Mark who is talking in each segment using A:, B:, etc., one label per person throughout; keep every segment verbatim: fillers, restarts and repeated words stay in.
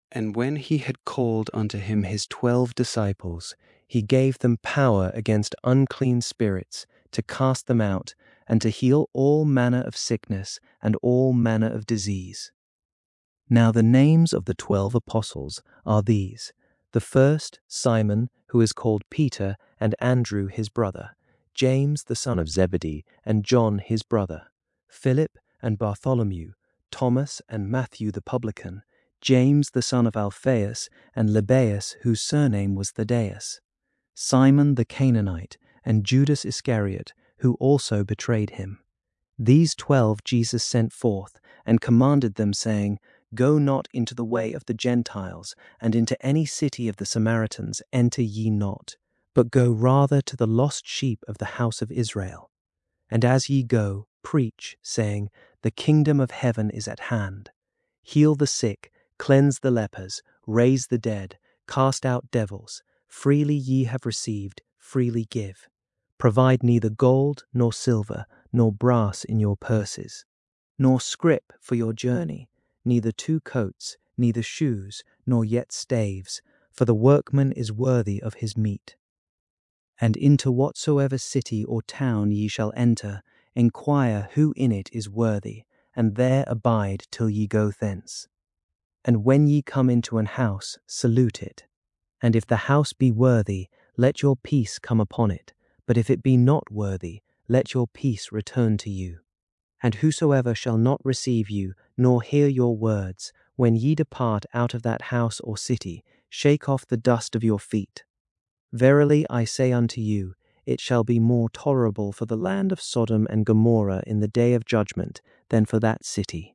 A: And when he had called unto him his twelve disciples, he gave them power against unclean spirits, to cast them out, and to heal all manner of sickness and all manner of disease. Now the names of the twelve apostles are these: the first, Simon, who is called Peter, and Andrew his brother, James the son of Zebedee, and John his brother, Philip and Bartholomew, Thomas and Matthew the publican, James the son of Alphaeus, and Lebbaeus, whose surname was Thaddeus, Simon the Canaanite, and Judas Iscariot, who also betrayed him. These twelve Jesus sent forth, and commanded them, saying, Go not into the way of the Gentiles, and into any city of the Samaritans enter ye not, but go rather to the lost sheep of the house of Israel. And as ye go, preach, saying, The kingdom of heaven is at hand. Heal the sick, cleanse the lepers, raise the dead, cast out devils. Freely ye have received, freely give. Provide neither gold, nor silver, nor brass in your purses, nor scrip for your journey, neither two coats, neither shoes, nor yet staves, for the workman is worthy of his meat. And into whatsoever city or town ye shall enter, enquire who in it is worthy, and there abide till ye go thence. And when ye come into an house, salute it. And if the house be worthy, let your peace come upon it. But if it be not worthy, let your peace return to you. And whosoever shall not receive you, nor hear your words, when ye depart out of that house or city, shake off the dust of your feet. Verily I say unto you, it shall be more tolerable for the land of Sodom and Gomorrah in the day of judgment than for that city.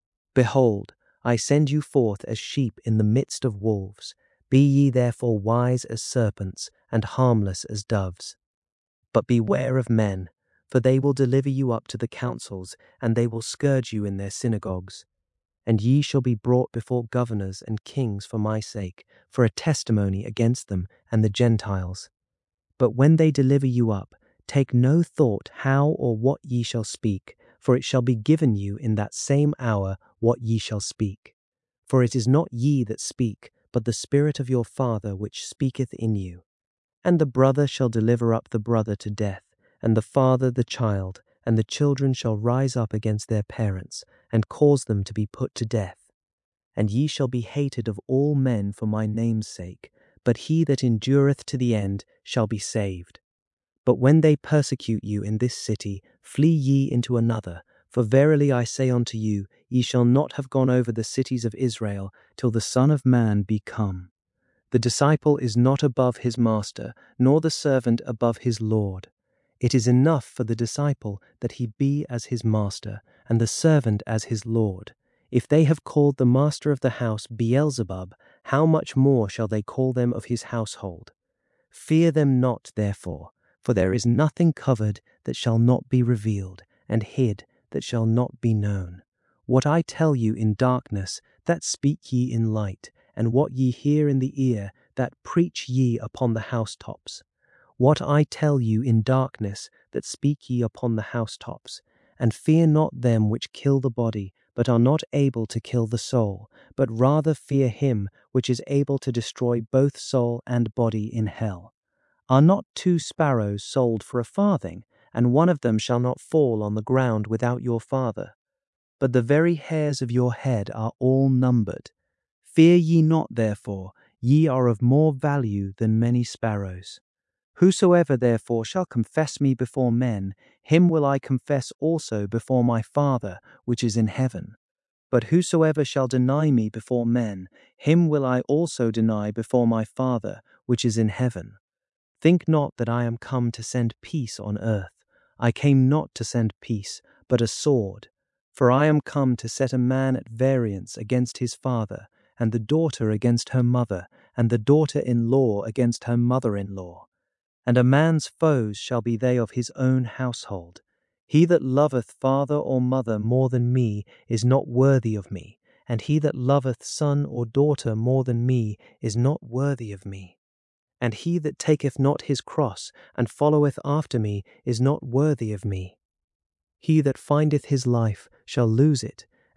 A: Behold, I send you forth as sheep in the midst of wolves. Be ye therefore wise as serpents, and harmless as doves. But beware of men, for they will deliver you up to the councils, and they will scourge you in their synagogues. And ye shall be brought before governors and kings for my sake, for a testimony against them and the Gentiles. But when they deliver you up, take no thought how or what ye shall speak, for it shall be given you in that same hour what ye shall speak. For it is not ye that speak, but the Spirit of your Father which speaketh in you. And the brother shall deliver up the brother to death, and the father the child, and the children shall rise up against their parents, and cause them to be put to death. And ye shall be hated of all men for my name's sake, but he that endureth to the end shall be saved. But when they persecute you in this city, flee ye into another. For verily I say unto you, ye shall not have gone over the cities of Israel till the Son of Man be come. The disciple is not above his master, nor the servant above his Lord. It is enough for the disciple that he be as his master, and the servant as his Lord. If they have called the master of the house Beelzebub, how much more shall they call them of his household? Fear them not, therefore, for there is nothing covered that shall not be revealed, and hid that shall not be known. What I tell you in darkness, that speak ye in light, and what ye hear in the ear, that preach ye upon the housetops. What I tell you in darkness, that speak ye upon the housetops. And fear not them which kill the body, but are not able to kill the soul, but rather fear him which is able to destroy both soul and body in hell. Are not two sparrows sold for a farthing, and one of them shall not fall on the ground without your Father? But the very hairs of your head are all numbered. Fear ye not, therefore, ye are of more value than many sparrows. Whosoever therefore shall confess me before men, him will I confess also before my Father which is in heaven. But whosoever shall deny me before men, him will I also deny before my Father which is in heaven. Think not that I am come to send peace on earth. I came not to send peace, but a sword. For I am come to set a man at variance against his father, and the daughter against her mother, and the daughter-in-law against her mother-in-law. And a man's foes shall be they of his own household. He that loveth father or mother more than me is not worthy of me, and he that loveth son or daughter more than me is not worthy of me. And he that taketh not his cross, and followeth after me, is not worthy of me. He that findeth his life shall lose it,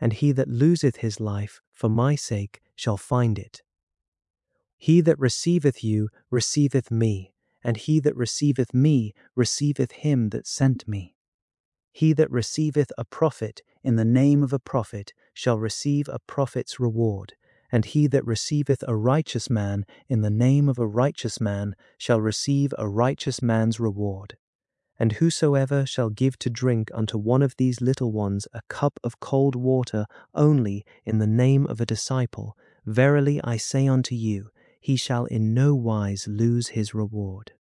A: and he that loseth his life for my sake shall find it. He that receiveth you receiveth me, and he that receiveth me receiveth him that sent me. He that receiveth a prophet in the name of a prophet shall receive a prophet's reward, and he that receiveth a righteous man in the name of a righteous man shall receive a righteous man's reward. And whosoever shall give to drink unto one of these little ones a cup of cold water only in the name of a disciple, verily I say unto you, he shall in no wise lose his reward.